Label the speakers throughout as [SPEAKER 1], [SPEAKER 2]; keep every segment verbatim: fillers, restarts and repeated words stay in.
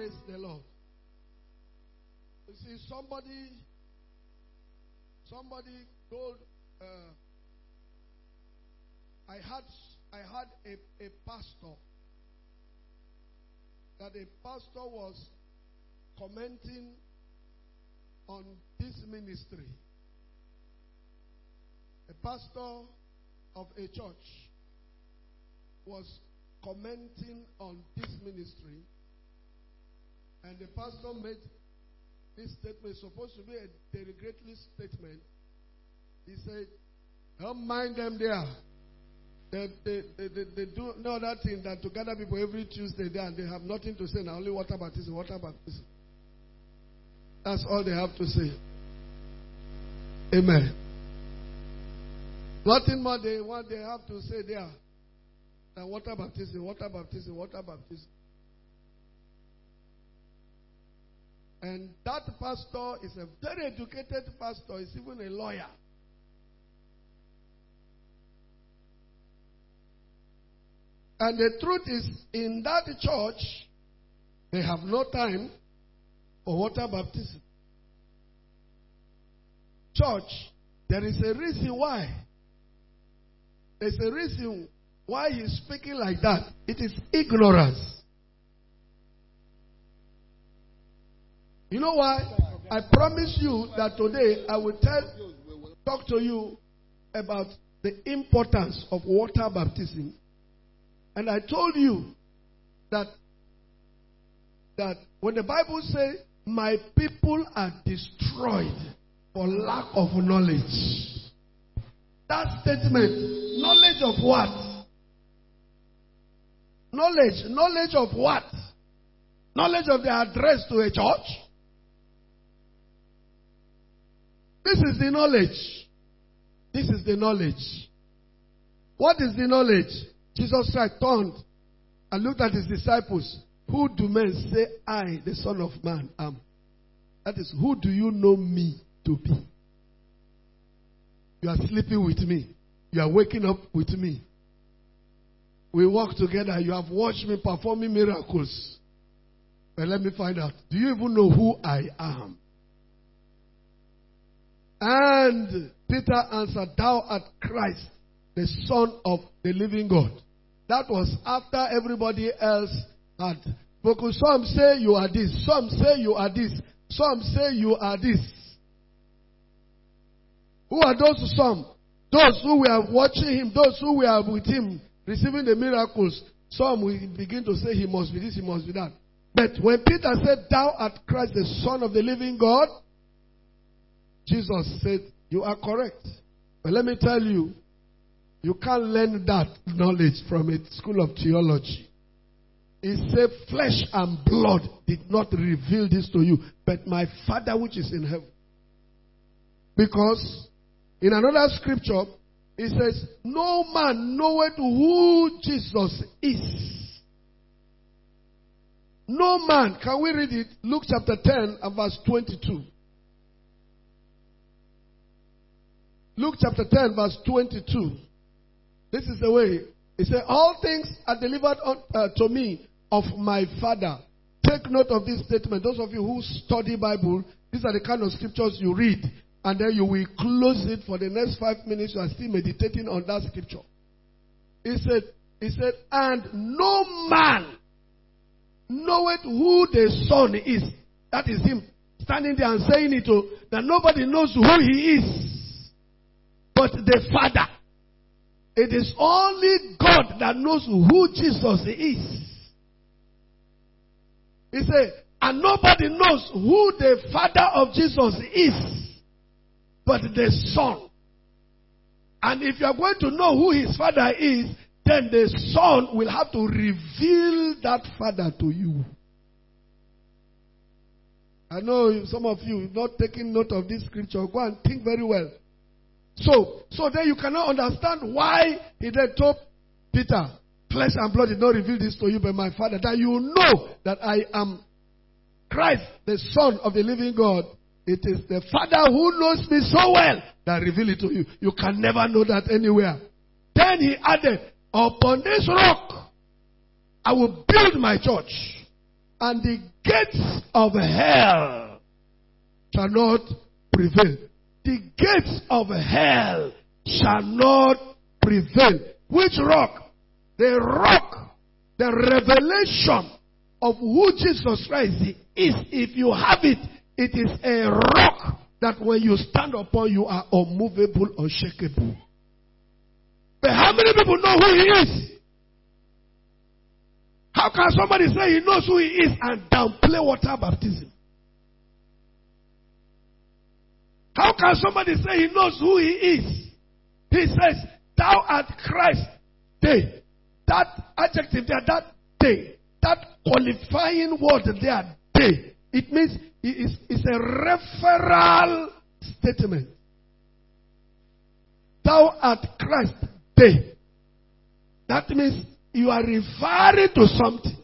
[SPEAKER 1] Praise the Lord. You see, somebody, somebody told, uh, I had, I had a, a pastor, that a pastor was commenting on this ministry. A pastor of a church was commenting on this ministry, and the pastor made this statement, supposed to be a derogatory statement. He said, don't mind them there. They, they, they, they, they do no other thing than to gather people every Tuesday there, and they have nothing to say now, only water baptism, water baptism. That's all they have to say. Amen. Nothing more they what they have to say there than water baptism, water baptism, water baptism. And that pastor is a very educated pastor. He's even a lawyer. And the truth is, in that church, they have no time for water baptism. Church, there is a reason why. There's a reason why he's speaking like that. It is ignorance. You know why? I promise you that today I will tell, talk to you about the importance of water baptism. And I told you that, that when the Bible says, my people are destroyed for lack of knowledge. That statement, knowledge of what? Knowledge. Knowledge of what? Knowledge of the address to a church? This is the knowledge. This is the knowledge. What is the knowledge? Jesus Christ turned and looked at his disciples. Who do men say I, the Son of Man, am? That is, who do you know me to be? You are sleeping with me. You are waking up with me. We walk together. You have watched me performing miracles. But let me find out. Do you even know who I am? And Peter answered, thou art Christ, the Son of the living God. That was after everybody else had spoken. Some say you are this. Some say you are this. Some say you are this. Who are those some? Those who were watching him, those who were with him, receiving the miracles. Some will begin to say he must be this, he must be that. But when Peter said, thou art Christ, the Son of the living God, Jesus said, you are correct. But let me tell you, you can't learn that knowledge from a school of theology. He said, flesh and blood did not reveal this to you, but my Father which is in heaven. Because in another scripture, it says, no man knoweth who Jesus is. No man. Can we read it? Luke chapter ten and verse twenty-two. Luke chapter ten verse twenty-two. This is the way. It says, all things are delivered on, uh, to me of my Father. Take note of this statement. Those of you who study Bible, these are the kind of scriptures you read. And then you will close it for the next five minutes. You are still meditating on that scripture. He said, he said, and no man knoweth who the Son is. That is him standing there and saying it, oh, that nobody knows who he is but the Father. It is only God that knows who Jesus is. He said, and nobody knows who the Father of Jesus is but the Son. And if you are going to know who his Father is, then the Son will have to reveal that Father to you. I know some of you not taking note of this scripture. Go and think very well. So, so then you cannot understand why he then told Peter, flesh and blood did not reveal this to you, but my Father, that you know that I am Christ, the Son of the living God. It is the Father who knows me so well that reveal it to you. You can never know that anywhere. Then he added, upon this rock I will build my church, and the gates of hell shall not prevail. The gates of hell shall not prevail. Which rock? The rock, the revelation of who Jesus Christ is. If you have it, it is a rock that when you stand upon, you are unmovable, unshakable. But how many people know who he is? How can somebody say he knows who he is and downplay water baptism? How can somebody say he knows who he is? He says, thou art Christ. Day. That adjective there, that day. That qualifying word there, day. It means it is it's a referral statement. Thou art Christ. Day. That means you are referring to something.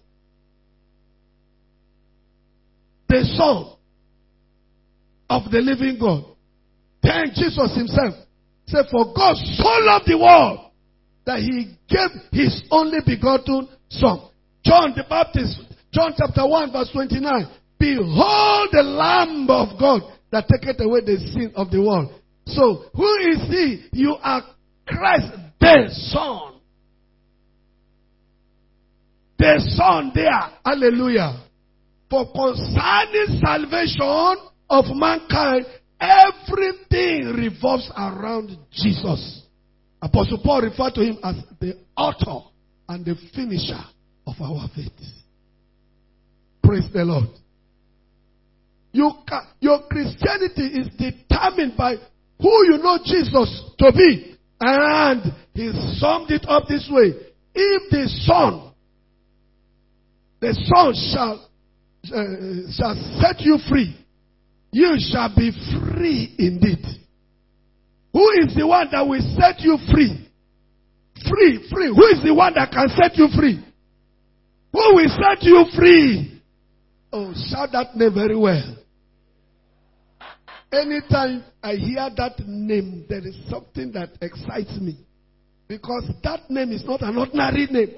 [SPEAKER 1] The Son of the living God. Then Jesus himself said, for God so loved the world that he gave his only begotten Son. John the Baptist, John chapter one verse twenty-nine. Behold the Lamb of God that taketh away the sin of the world. So, who is he? You are Christ the Son. The Son there. Hallelujah. For concerning salvation of mankind, everything revolves around Jesus. Apostle Paul referred to him as the author and the finisher of our faith. Praise the Lord. You can, your Christianity is determined by who you know Jesus to be. And he summed it up this way. If the Son, the Son shall, uh, shall set you free, you shall be free indeed. Who is the one that will set you free? Free, free. Who is the one that can set you free? Who will set you free? Oh, shout that name very well. Anytime I hear that name, there is something that excites me. Because that name is not an ordinary name.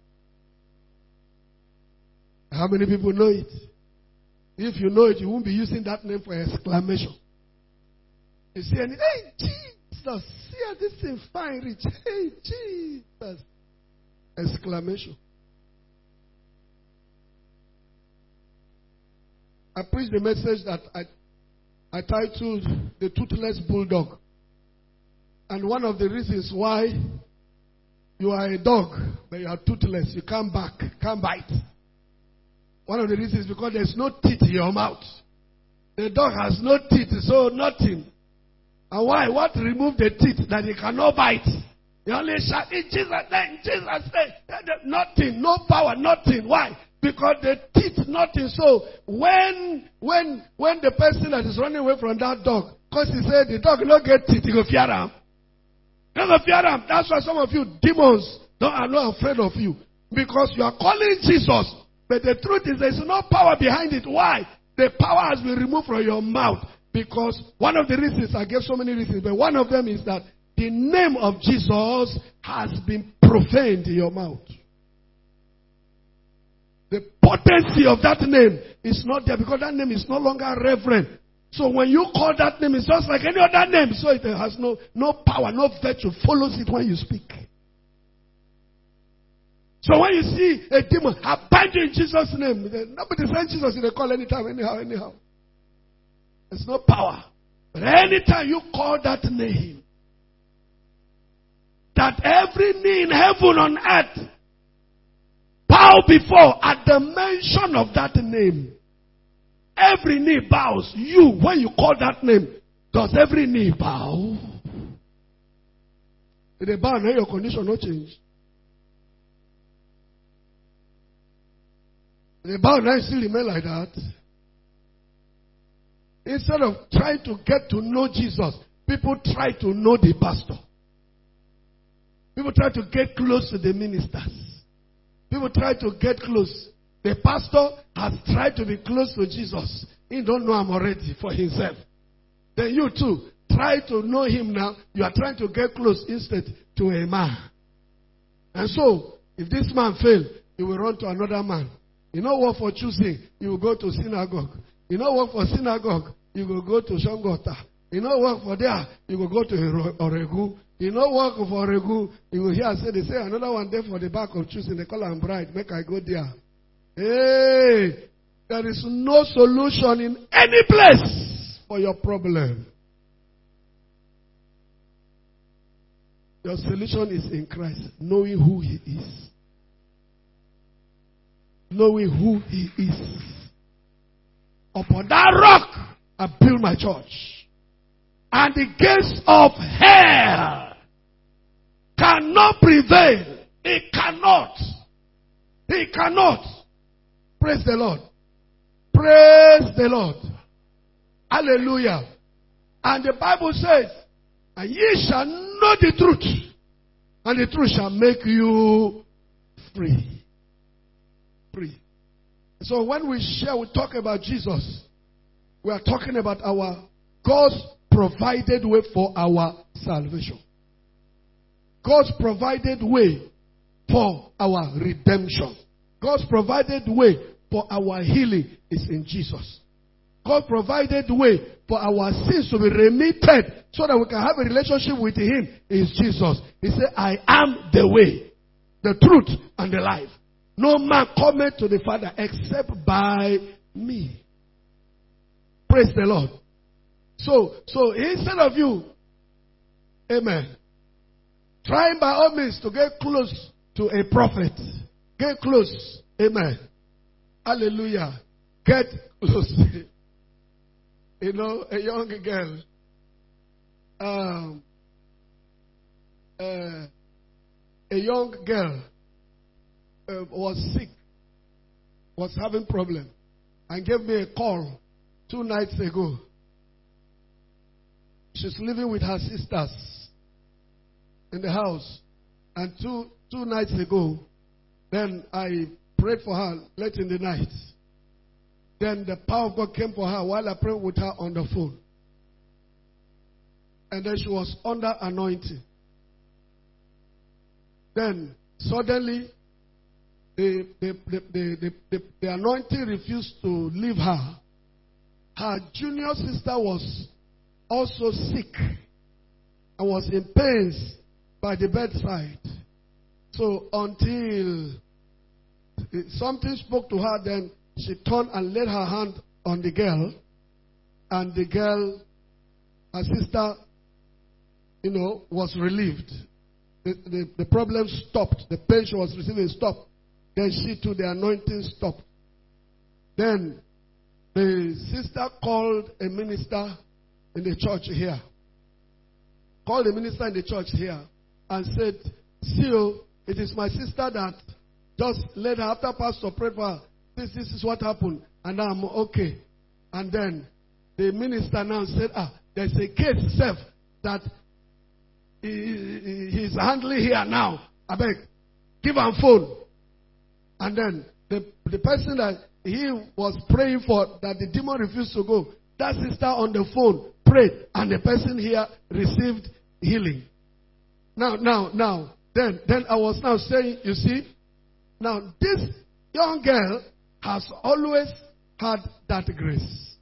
[SPEAKER 1] How many people know it? If you know it, you won't be using that name for exclamation. You see, any, hey, Jesus, see this thing fine, rich. Hey, Jesus. Exclamation. I preached the message that I, I titled The Toothless Bulldog. And one of the reasons why you are a dog, but you are toothless, you can't bark, can't bite. One of the reasons is because there's no teeth in your mouth. The dog has no teeth, so nothing. And why? What remove the teeth that he cannot bite? He only shout, in Jesus' name, Jesus' name. Nothing, no power, nothing. Why? Because the teeth, nothing. So when when when the person that is running away from that dog, because he said the dog not get teeth, he go fear him. He go fear him. That's why some of you demons don't are not afraid of you. Because you are calling Jesus. But the truth is there's no power behind it. Why? The power has been removed from your mouth. Because one of the reasons, I gave so many reasons, but one of them is that the name of Jesus has been profaned in your mouth. The potency of that name is not there because that name is no longer reverent. So when you call that name, it's just like any other name. So it has no, no power, no virtue, follows it when you speak. So when you see a demon, I bind you in Jesus' name. Nobody sends Jesus, they call anytime, anyhow, anyhow. There's no power. But anytime you call that name, that every knee in heaven on earth bow before at the mention of that name. Every knee bows. You, when you call that name, does every knee bow? If they bow, now your condition no change. If they bow, now you still remain like that. Instead of trying to get to know Jesus, people try to know the pastor. People try to get close to the ministers. People try to get close. The pastor has tried to be close to Jesus. He don't know him already for himself. Then you too, try to know him now. You are trying to get close instead to a man. And so, if this man fails, he will run to another man. You know what for choosing? You will go to synagogue. You know what for synagogue? You will go to Shangota. You know what for there? You will go to Oregu. You know what for Oregu? You will hear say, they say another one there for the back of choosing. They call am bride. Make I go there. Hey, there is no solution in any place for your problem. Your solution is in Christ, knowing who He is. Knowing who He is. Upon that rock, I build my church. And the gates of hell cannot prevail. It cannot. It cannot. Praise the Lord. Praise the Lord. Hallelujah. And the Bible says, and ye shall know the truth, and the truth shall make you free. Free. So when we share, we talk about Jesus, we are talking about our God's provided way for our salvation. God's provided way for our redemption. God's provided way for our healing is in Jesus. God provided way for our sins to be remitted so that we can have a relationship with Him is Jesus. He said, I am the way, the truth, and the life. No man cometh to the Father except by me. Praise the Lord. So, so instead of you, amen, trying by all means to get close to a prophet, get close, amen, hallelujah, get close. You know, a young girl, um, uh, a young girl uh, was sick, was having problem, and gave me a call two nights ago. She's living with her sisters in the house, and two two nights ago, then I prayed for her late in the night. Then the power of God came for her while I prayed with her on the phone. And then she was under anointing. Then suddenly the, the, the, the, the, the, the anointing refused to leave her. Her junior sister was also sick and was in pains by the bedside. So until something spoke to her, then she turned and laid her hand on the girl, and the girl, her sister, you know, was relieved. The, the, the problem stopped. The pain she was receiving stopped. Then she too, the anointing stopped. Then the sister called a minister in the church here. Called a minister in the church here and said, see, it is my sister that just laid her after pastor prayed for her. This, this is what happened, and I'm okay. And then the minister now said, ah, there's a case self that he, he, he's handling here now. I beg, give him phone. And then the, the person that he was praying for, that the demon refused to go, that sister on the phone prayed, and the person here received healing. Now, now, now, then, then I was now saying, you see, now this young girl has always had that grace.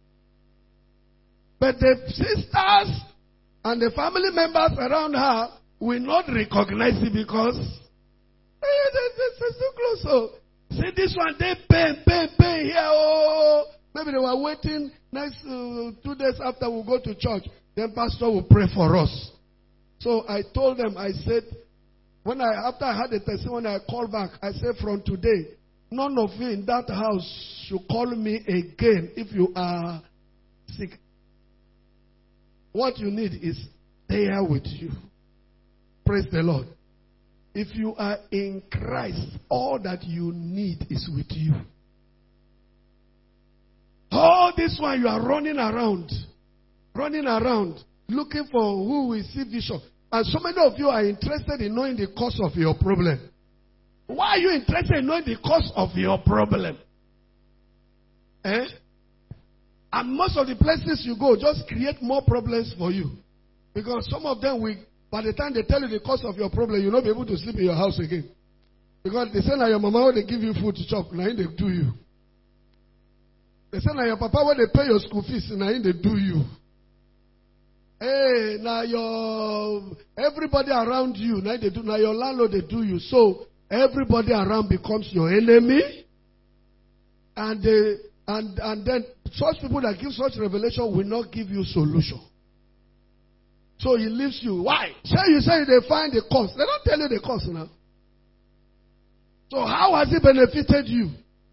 [SPEAKER 1] But the sisters and the family members around her will not recognize it because it's too close. So, see this one, they pay, pay, pay here. Oh, maybe they were waiting next uh, two days after we go to church. Then pastor will pray for us. So I told them, I said, when I after I had the testimony, I called back. I said, from today, none of you in that house should call me again if you are sick. What you need is there with you. Praise the Lord. If you are in Christ, all that you need is with you. All this while you are running around, running around, looking for who will see vision. And so many of you are interested in knowing the cause of your problem. Why are you interested in knowing the cause of your problem? Eh? And most of the places you go just create more problems for you. Because some of them, will, by the time they tell you the cause of your problem, you'll not be able to sleep in your house again. Because they say now your mama when they give you food to chop, now they do you. They say now your papa when they pay your school fees, now they do you. Hey, now your everybody around you, now they do now your landlord they do you. So everybody around becomes your enemy. And they and and then such people that give such revelation will not give you solution. So he leaves you. Why? Say you say they find the cause. They don't tell you the cause now. So how has it benefited you?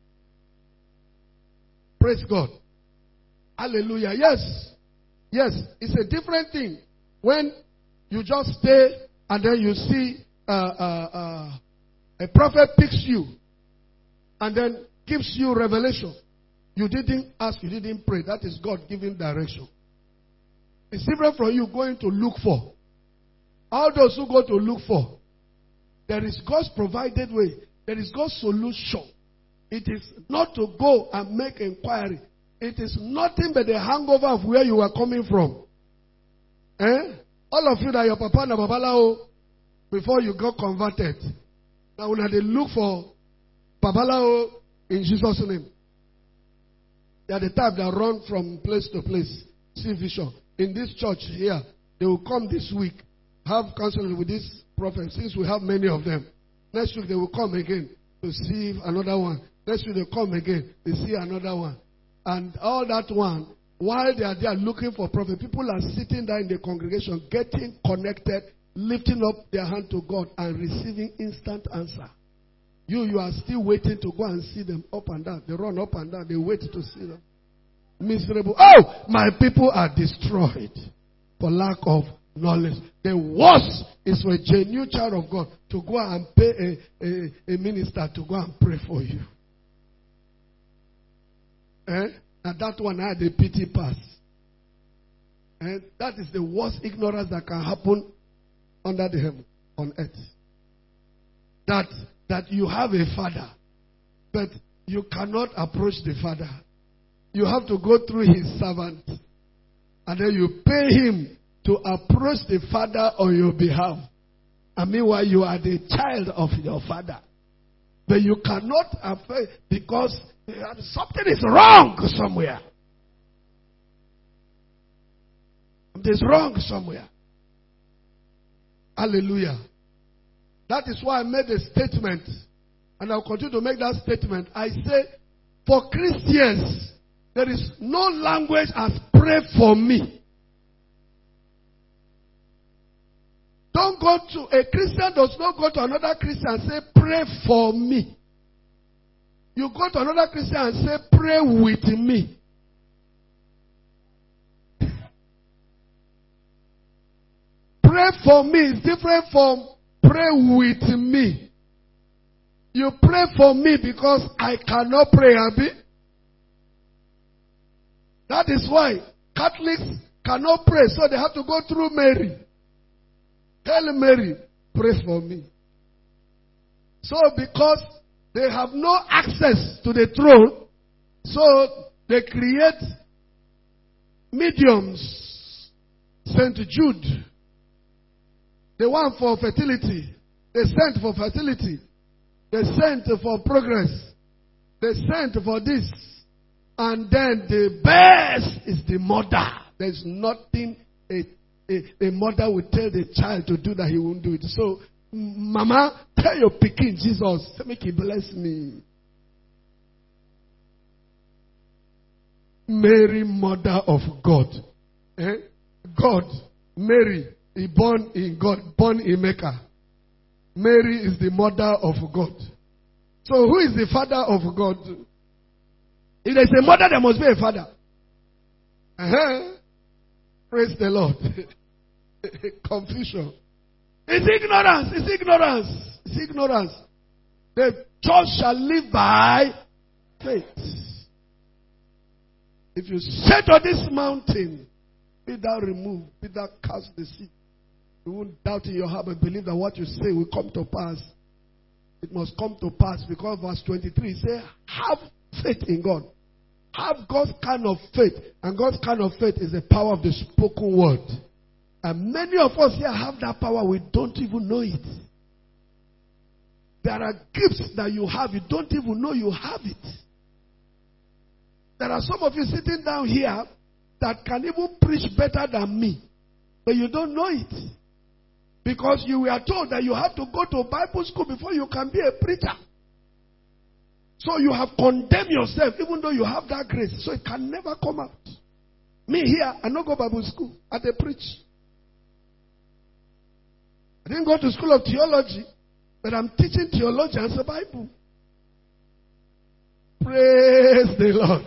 [SPEAKER 1] Praise God. Hallelujah. Yes. Yes. It's a different thing when you just stay and then you see uh, uh, uh, a prophet picks you and then gives you revelation. You didn't ask, you didn't pray. That is God giving direction. It's different from you going to look for. All those who go to look for, there is God's provided way. There is God's solution. It is not to go and make inquiry. It is nothing but the hangover of where you are coming from. Eh? All of you that your papa and babalao before you got converted. Now when they look for babalao in Jesus' name. They are the type that run from place to place. See vision. In this church here, they will come this week, have counseling with this prophet, since we have many of them. Next week they will come again to see another one. Next week they come again, they see another one. And all that one, while they are there looking for prophet, people are sitting there in the congregation, getting connected, lifting up their hand to God and receiving instant answer. You, you are still waiting to go and see them up and down. They run up and down. They wait to see them. Miserable. Oh, my people are destroyed for lack of knowledge. The worst is for a genuine child of God to go and pay a, a, a minister to go and pray for you. Eh? And that one had a pity pass. And that is the worst ignorance that can happen under the heaven, on earth. That, that you have a father, but you cannot approach the father. You have to go through his servant. And then you pay him to approach the father on your behalf. And meanwhile, you are the child of your father. But you cannot affect because something is wrong somewhere. There's wrong somewhere. Hallelujah. That is why I made a statement. And I'll continue to make that statement. I say, for Christians, there is no language as pray for me. Don't go to, a Christian does not go to another Christian and say, pray for me. You go to another Christian and say, pray with me. Pray for me is different from pray with me. You pray for me because I cannot pray, Abi. That is why Catholics cannot pray, so they have to go through Mary. Hail Mary, pray for me. So because they have no access to the throne, so they create mediums. Saint Jude, the one for fertility. They sent for fertility. They sent for progress. They sent for this. And then the best is the mother. There's nothing a, a, a mother will tell the child to do that he won't do it. So, Mama, tell your pikin Jesus, make him bless me. Mary, mother of God. Eh? God, Mary, he born in God, born in Mecca. Mary is the mother of God. So who is the father of God? If there's a mother, there must be a father. Uh-huh. Praise the Lord. Confusion. It's ignorance. It's ignorance. It's ignorance. The church shall live by faith. If you say to this mountain, be thou removed, be thou cast the sea, you won't doubt in your heart but believe that what you say will come to pass. It must come to pass because verse twenty-three says, have faith in God. Have God's kind of faith. And God's kind of faith is the power of the spoken word. And many of us here have that power. We don't even know it. There are gifts that you have. You don't even know you have it. There are some of you sitting down here that can even preach better than me. But you don't know it. Because you were told that you have to go to Bible school before you can be a preacher. So you have condemned yourself even though you have that grace. So it can never come out. Me here, I don't go Bible school. I dey preach. I didn't go to school of theology. But I'm teaching theology and the Bible. Praise the Lord.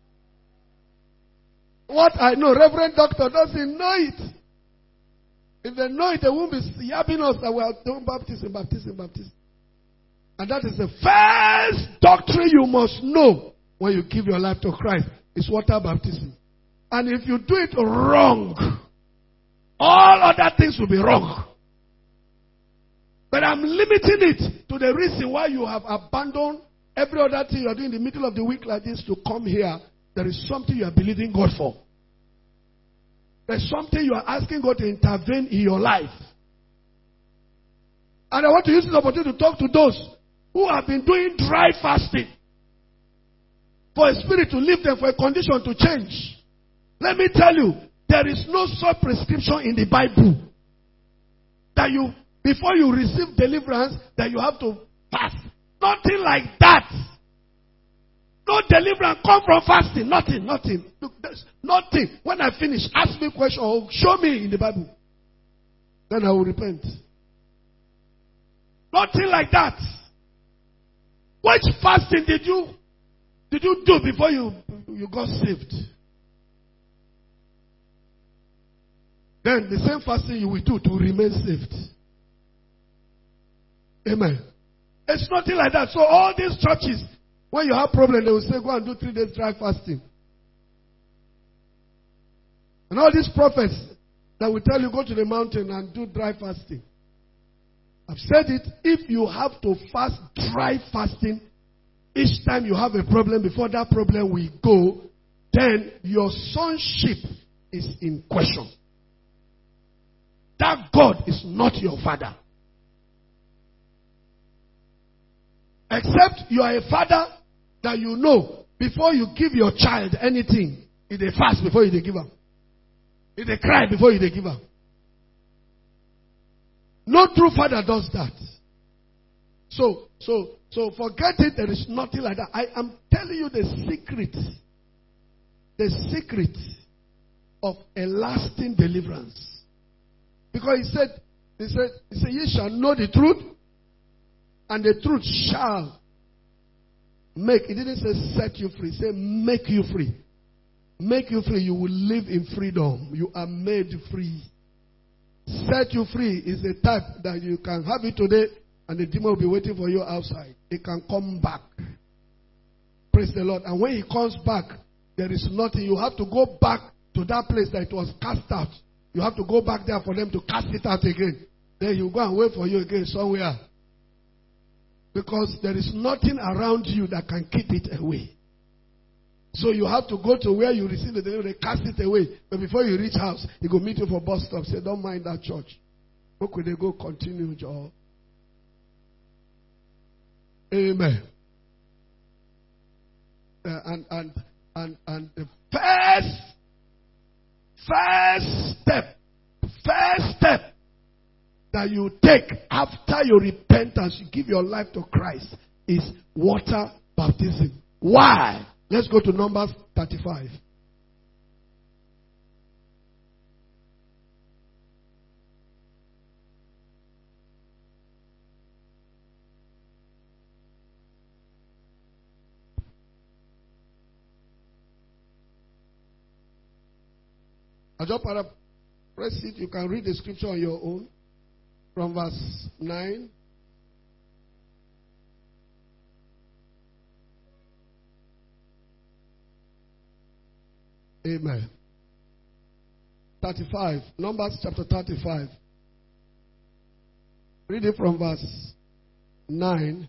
[SPEAKER 1] What I know, Reverend Doctor doesn't know it. If they know it, they won't be yabbing us that we are doing baptism, baptism, baptism. And that is the first doctrine you must know when you give your life to Christ. It's water baptism. And if you do it wrong, all other things will be wrong. But I'm limiting it to the reason why you have abandoned every other thing you are doing in the middle of the week like this to come here. There is something you are believing God for. There's something you are asking God to intervene in your life. And I want to use this opportunity to talk to those who have been doing dry fasting for a spirit to leave them, for a condition to change. Let me tell you, there is no such prescription in the Bible that you, before you receive deliverance, that you have to fast. Nothing like that. No deliverance come from fasting. Nothing, nothing. Look, there's nothing. When I finish, ask me a question or show me in the Bible. Then I will repent. Nothing like that. Which fasting did you did you do before you, you got saved? Then the same fasting you will do to remain saved. Amen. It's nothing like that. So all these churches, when you have problem, they will say, go and do three days dry fasting. And all these prophets that will tell you, go to the mountain and do dry fasting. I've said it, if you have to fast dry fasting, each time you have a problem, before that problem will go, then your sonship is in question. That God is not your father. Except you are a father that you know, before you give your child anything, if they fast before you they give up. If they cry before you they give up. No true father does that. So, so, so forget it, there is nothing like that. I am telling you the secret. The secret of a lasting deliverance. Because he said, he said, he said, ye shall know the truth, and the truth shall make. He didn't say set you free. He said make you free. Make you free. You will live in freedom. You are made free. Set you free is a type that you can have it today and the demon will be waiting for you outside. It can come back. Praise the Lord. And when he comes back, there is nothing. You have to go back to that place that it was cast out. You have to go back there for them to cast it out again. Then you go and wait for you again somewhere. Because there is nothing around you that can keep it away. So you have to go to where you receive the delivery, cast it away. But before you reach house, he go meet you for bus stop. Say, don't mind that church. How could they go continue, Joe? Amen. Uh, and and and and the first first step, first step that you take after your repentance, you give your life to Christ, is water baptism. Why? Let's go to Numbers thirty-five. I just paraphrase it. You can read the scripture on your own. From verse nine. Amen. thirty-five. Numbers chapter thirty-five. Read it from verse nine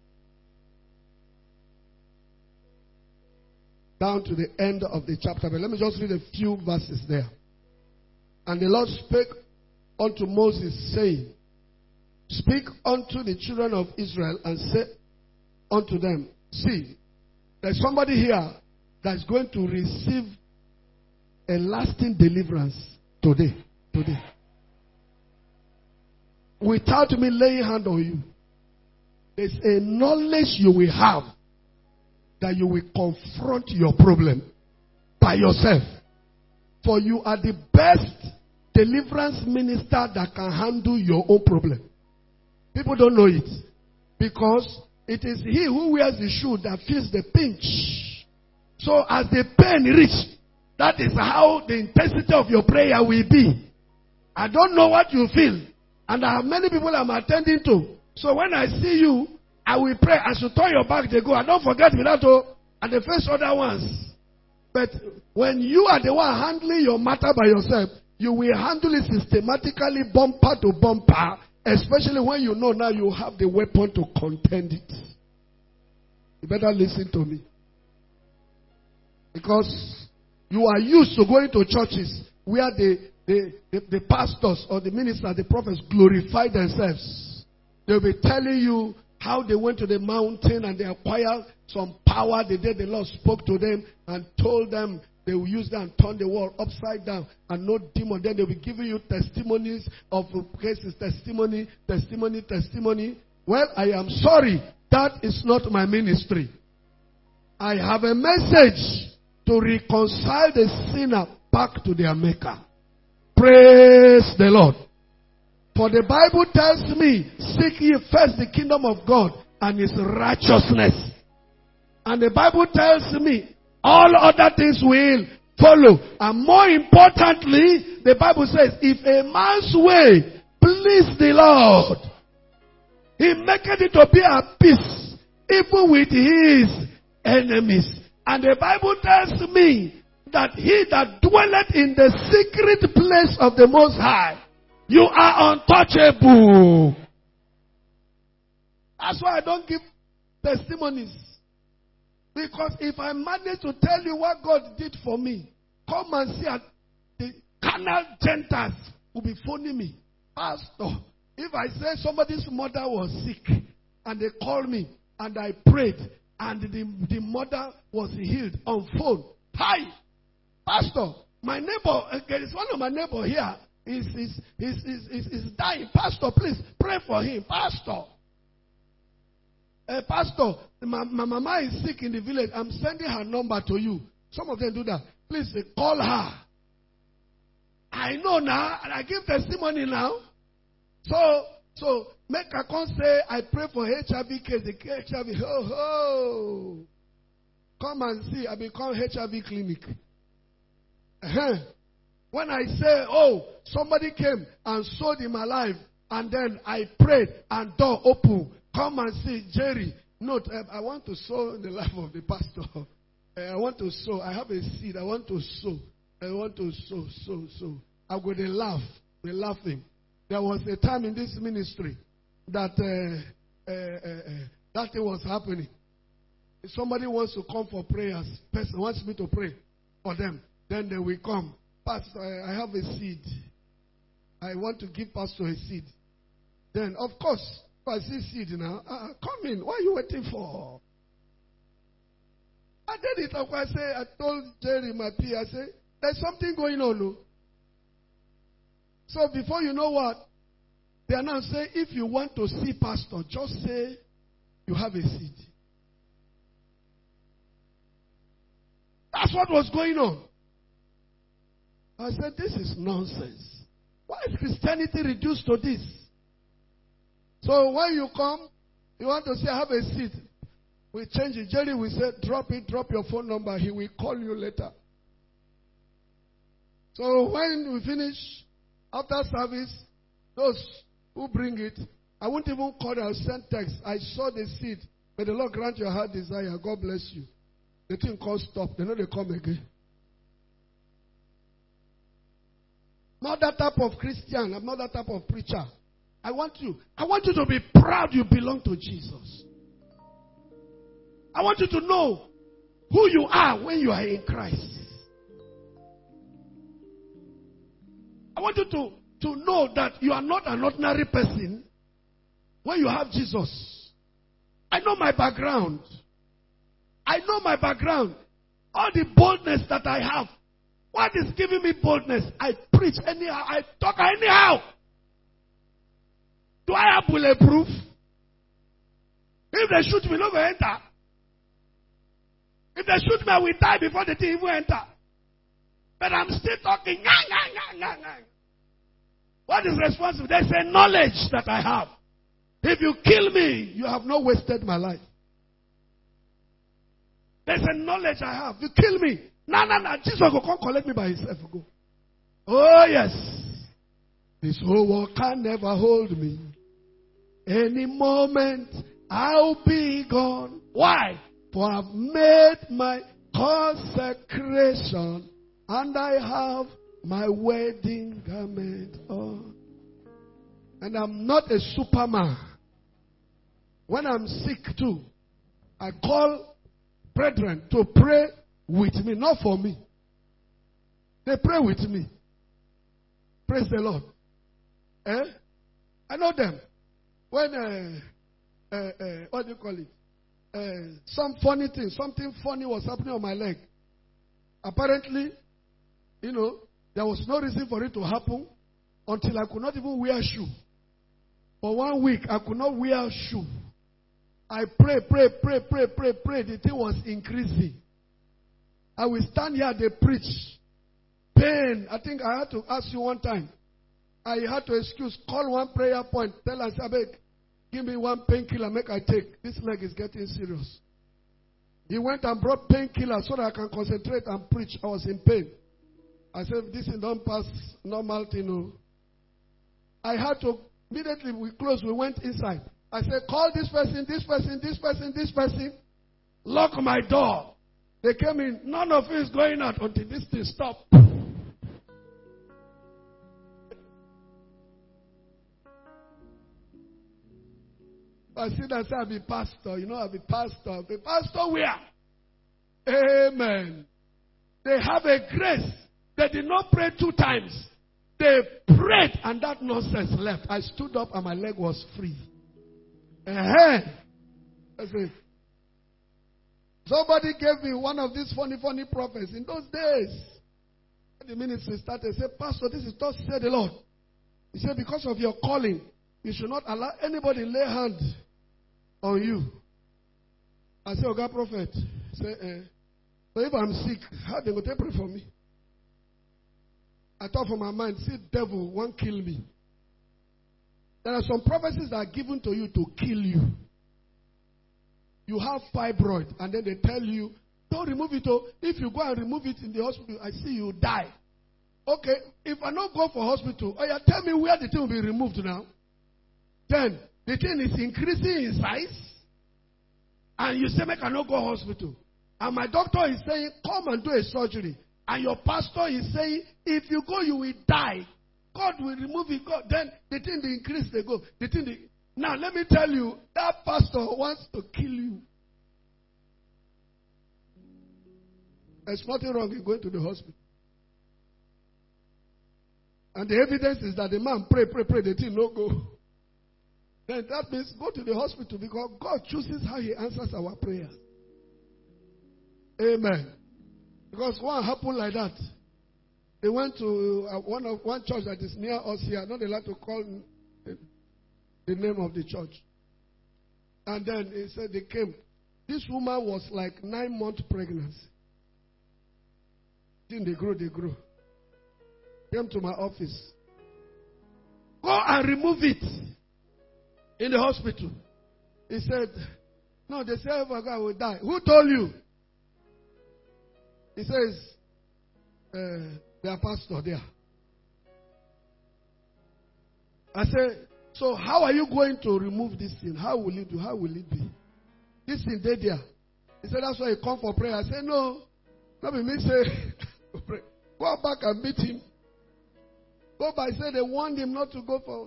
[SPEAKER 1] down to the end of the chapter. But let me just read a few verses there. And the Lord spake unto Moses, saying, speak unto the children of Israel and say unto them, see, there's somebody here that's going to receive a lasting deliverance today. Today. Without me laying hand on you. There's a knowledge you will have that you will confront your problem by yourself. For you are the best deliverance minister that can handle your own problem. People don't know it. Because it is he who wears the shoe that feels the pinch. So as the pain reaches, that is how the intensity of your prayer will be. I don't know what you feel. And I have many people I'm attending to. So when I see you, I will pray. As you turn your back, they go. And don't forget me that, oh, and the first other ones. But when you are the one handling your matter by yourself, you will handle it systematically, bumper to bumper. Especially when you know now you have the weapon to contend it. You better listen to me. Because you are used to going to churches where the, the, the, the pastors or the ministers, the prophets glorify themselves. They'll be telling you how they went to the mountain and they acquired some power the day the Lord spoke to them and told them they will use that and turn the world upside down and no demon. Then they'll be giving you testimonies of cases, testimony, testimony, testimony. Well, I am sorry. That is not my ministry. I have a message to reconcile the sinner back to their maker. Praise the Lord. For the Bible tells me, seek ye first the kingdom of God and his righteousness. And the Bible tells me, all other things will follow. And more importantly, the Bible says, if a man's way please the Lord, he maketh it to be at peace, even with his enemies. And the Bible tells me that he that dwelleth in the secret place of the Most High, you are untouchable. That's why I don't give testimonies. Because if I manage to tell you what God did for me, come and see at the carnal Gentiles will be phoning me. Pastor, if I say somebody's mother was sick and they called me and I prayed and the, the mother was healed on phone. Hi, Pastor, my neighbor, there is one of my neighbor here is is is is is, is dying. Pastor, please pray for him. Pastor. Uh, Pastor, my, my mama is sick in the village. I'm sending her number to you. Some of them do that. Please uh, call her. I know now, and I give testimony now. So, so make her come say, I pray for H I V case. The H I V, ho ho. Come and see. I become H I V clinic. Uh-huh. When I say, oh, somebody came and sold him alive, and then I prayed and door open. Come and see, Jerry. Note, I want to sow in the life of the pastor. I want to sow. I have a seed. I want to sow. I want to sow, sow, sow. I'm going to laugh. They're laughing. There was a time in this ministry that uh, uh, uh, that thing was happening. If somebody wants to come for prayers, person wants me to pray for them, then they will come. Pastor, I have a seed. I want to give pastor a seed. Then, of course, I see seed now. Uh, come in. What are you waiting for? I did it. I say, I told Jerry, my P, I said, there's something going on. No? So before you know what, they are now saying, if you want to see pastor, just say you have a seed. That's what was going on. I said, this is nonsense. Why is Christianity reduced to this? So when you come, you want to say, I have a seat. We change it. Jerry will say, drop it, drop your phone number. He will call you later. So when we finish, after service, those who bring it, I won't even call them. I'll send text. I saw the seed. May the Lord grant your heart desire. God bless you. The thing called stop. They know they come again. Not that type of Christian. I'm not that type of preacher. I want you. I want you to be proud you belong to Jesus. I want you to know who you are when you are in Christ. I want you to, to know that you are not an ordinary person. when you have Jesus. I know my background. I know my background. All the boldness that I have. What is giving me boldness? I preach anyhow. I talk anyhow. Do I have bulletproof? If they shoot me, no go enter. If they shoot me, I will die before the thing even enter. But I'm still talking. Nah, nah, nah, nah, nah. What is responsible? There's a knowledge that I have. If you kill me, you have not wasted my life. There's a knowledge I have. You kill me. No, no, no. Jesus will come collect me by himself. Go. Oh, yes. This whole world can never hold me. Any moment I'll be gone. Why? For I've made my consecration and I have my wedding garment on. And I'm not a superman. When I'm sick too, I call brethren to pray with me, not for me. They pray with me. Praise the Lord. Eh? I know them. When, uh, uh, uh, what do you call it? Uh, some funny thing, something funny was happening on my leg. Apparently, you know, there was no reason for it to happen until I could not even wear shoe. For one week, I could not wear shoe. I pray, pray, pray, pray, pray, pray. The thing was increasing. I will stand here, they preach. Pain. I think I had to ask you one time. I had to excuse, call one prayer point, tell us, Abeg, give me one painkiller, make I take. This leg is getting serious. He went and brought painkiller so that I can concentrate and preach. I was in pain. I said, this is don't pass normal thing. No. I had to, immediately we closed, we went inside. I said, call this person, this person, this person, this person. Lock my door. They came in. None of it is going out until this thing stopped. I see that I'll be pastor. You know, I'll be pastor. I'll be pastor where? Amen. They have a grace. They did not pray two times. They prayed and that nonsense left. I stood up and my leg was free. Uh-huh. That's it. Somebody gave me one of these funny, funny prophets. In those days, the ministry started, said, Pastor, this is thus said the Lord. He said, because of your calling, you should not allow anybody lay hand on you. I said, okay, prophet. Say, eh. So if I'm sick, how they go to pray for me? I thought for my mind, see, devil won't kill me. There are some prophecies that are given to you to kill you. You have fibroid, and then they tell you, don't remove it. Oh, if you go and remove it in the hospital, I see you die. Okay, if I don't go for hospital, oh yeah, tell me where the thing will be removed now. Then the thing is increasing in size, and you say, make I not go hospital. And my doctor is saying, come and do a surgery. And your pastor is saying, if you go, you will die. God will remove it. God, then the thing they increase, they go. The thing they, now let me tell you, that pastor wants to kill you. There's nothing wrong in going to the hospital. And the evidence is that the man pray, pray, pray, the thing no go. Then that means go to the hospital because God chooses how he answers our prayers. Amen. Because what happened like that? They went to uh, one of one church that is near us here. Not allowed to call the, the name of the church. And then he said they came. This woman was like nine months pregnancy. Then they grow, they grow. Came to my office. Go and remove it in the hospital. He said, no, they say if I go, I will die. Who told you? He says, uh, their pastor there. I said, so how are you going to remove this thing? How will you do? How will it be? This thing dead there. He said, that's why he come for prayer. I said, no. Let me say, go back and meet him. Go back. I said, they warned him not to go for.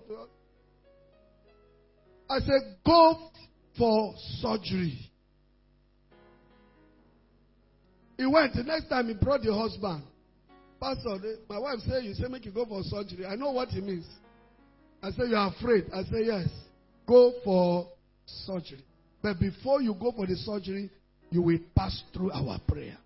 [SPEAKER 1] I said, go for surgery. He went. The next time he brought the husband. Pastor, my wife said, you say make you go for surgery. I know what he means. I said, you are afraid. I said, yes. go for surgery. But before you go for the surgery, you will pass through our prayer.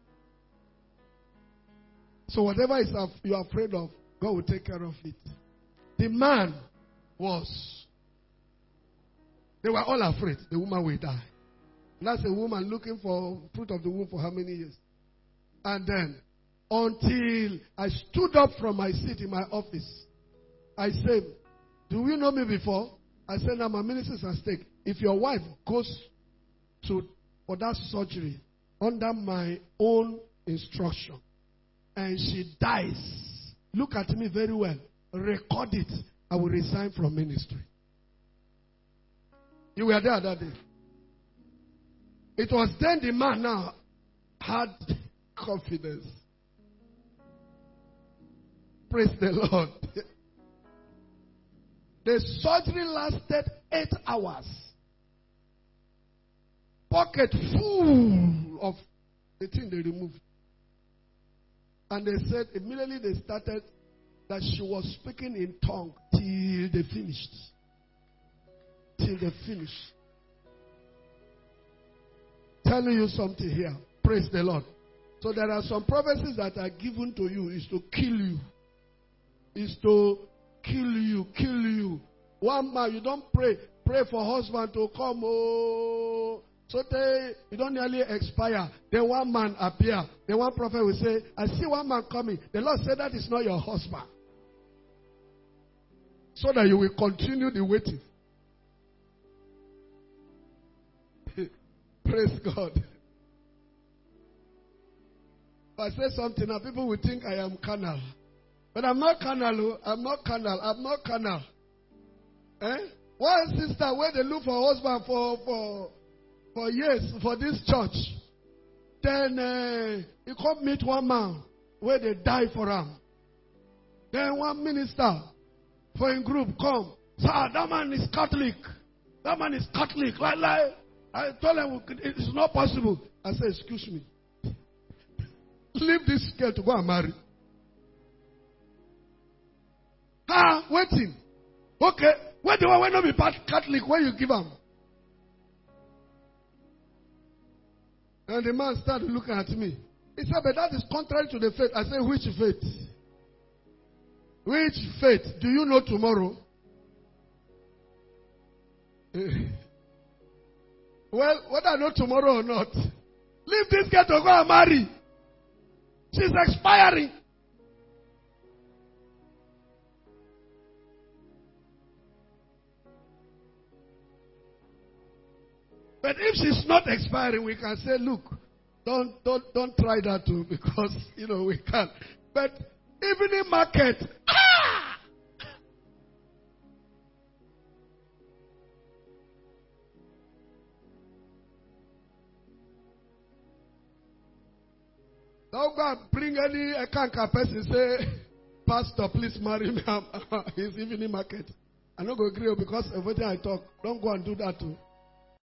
[SPEAKER 1] So whatever is you are afraid of, God will take care of it. The man was, they were all afraid the woman will die. And that's a woman looking for fruit of the womb for how many years? And then, until I stood up from my seat in my office, I said, do you know me before? I said, now my minister's at stake. If your wife goes to for that surgery under my own instruction and she dies, look at me very well, record it, I will resign from ministry. You were there that day. It was then the man now had confidence. Praise the Lord. The surgery lasted eight hours. Pocket full of the thing they removed. And they said, immediately they started that she was speaking in tongue till they finished. Till they finished. Telling you something here. Praise the Lord. So there are some prophecies that are given to you is to kill you. Is to kill you, kill you. One man, you don't pray. Pray for husband to come. Oh, so they, you don't nearly expire. Then one man appear. Then one prophet will say, I see one man coming. The Lord said that is not your husband. So that you will continue the waiting. Praise God. If I say something now, people will think I am carnal. But I'm not carnal. I'm not carnal. I'm not carnal. Eh? One sister where they look for a husband for for for years for this church. Then uh, he come meet one man where they die for him. Then one minister for a group come. Sir, that man is Catholic. That man is Catholic. Like, like, I told him it's not possible. I said, excuse me. Leave this girl to go and marry. Ah, waiting. Okay. Where do I not be Catholic? Where you give them? And the man started looking at me. He said, but that is contrary to the faith. I said, which faith? Which faith? Do you know tomorrow? Well, whether I know tomorrow or not, leave this girl to go and marry. She's expiring. But if she's not expiring, we can say, look, don't don't don't try that too, because you know we can't. But evening market, ah! Don't go and bring any Ekanka person say, Pastor, please marry me. It's evening market. I don't go agree because of what I talk. Don't go and do that too.